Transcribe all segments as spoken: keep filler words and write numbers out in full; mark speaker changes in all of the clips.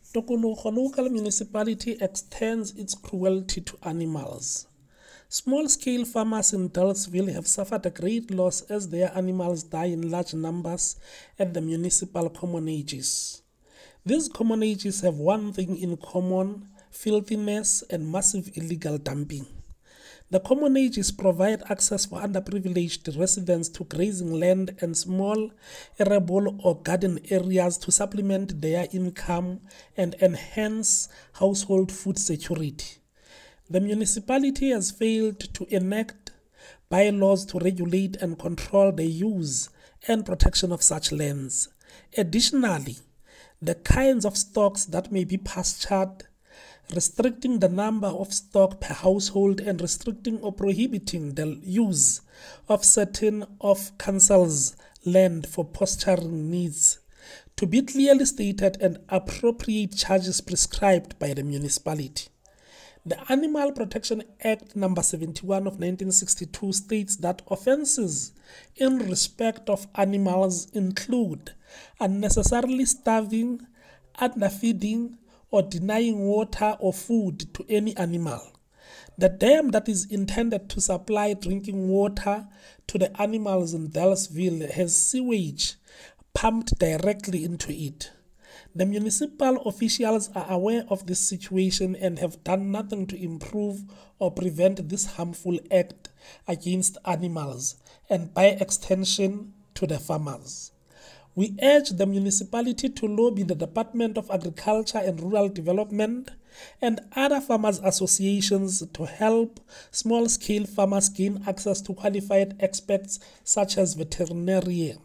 Speaker 1: Tokologo local municipality extends its cruelty to animals. Small-scale farmers in Dalesville have suffered a great loss as their animals die in large numbers at the municipal commonages. These commonages have one thing in common: filthiness and massive illegal dumping. The commonages provide access for underprivileged residents to grazing land and small arable or garden areas to supplement their income and enhance household food security. The municipality has failed to enact bylaws to regulate and control the use and protection of such lands. Additionally, the kinds of stocks that may be pastured, restricting the number of stock per household, and restricting or prohibiting the use of certain of council's land for posturing needs to be clearly stated and appropriate charges prescribed by the municipality. The Animal Protection Act number seventy-one of nineteen sixty-two states that offences in respect of animals include unnecessarily starving, underfeeding, or denying water or food to any animal. The dam that is intended to supply drinking water to the animals in Dalesville has sewage pumped directly into it. The municipal officials are aware of this situation and have done nothing to improve or prevent this harmful act against animals and, by extension, to the farmers. We urge the municipality to lobby the Department of Agriculture and Rural Development and other farmers' associations to help small-scale farmers gain access to qualified experts such as veterinarians.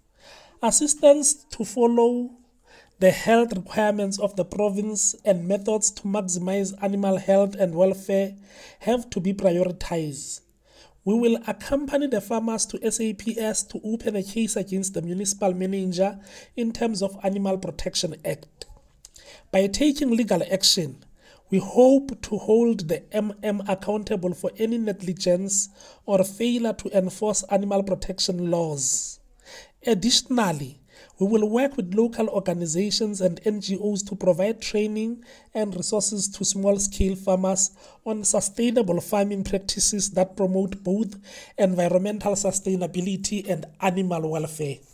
Speaker 1: Assistance to follow the health requirements of the province and methods to maximize animal health and welfare have to be prioritized. We will accompany the farmers to S A P S to open a case against the municipal manager in terms of Animal Protection Act. By taking legal action, we hope to hold the M M accountable for any negligence or failure to enforce animal protection laws. Additionally, we will work with local organizations and N G Os to provide training and resources to small-scale farmers on sustainable farming practices that promote both environmental sustainability and animal welfare.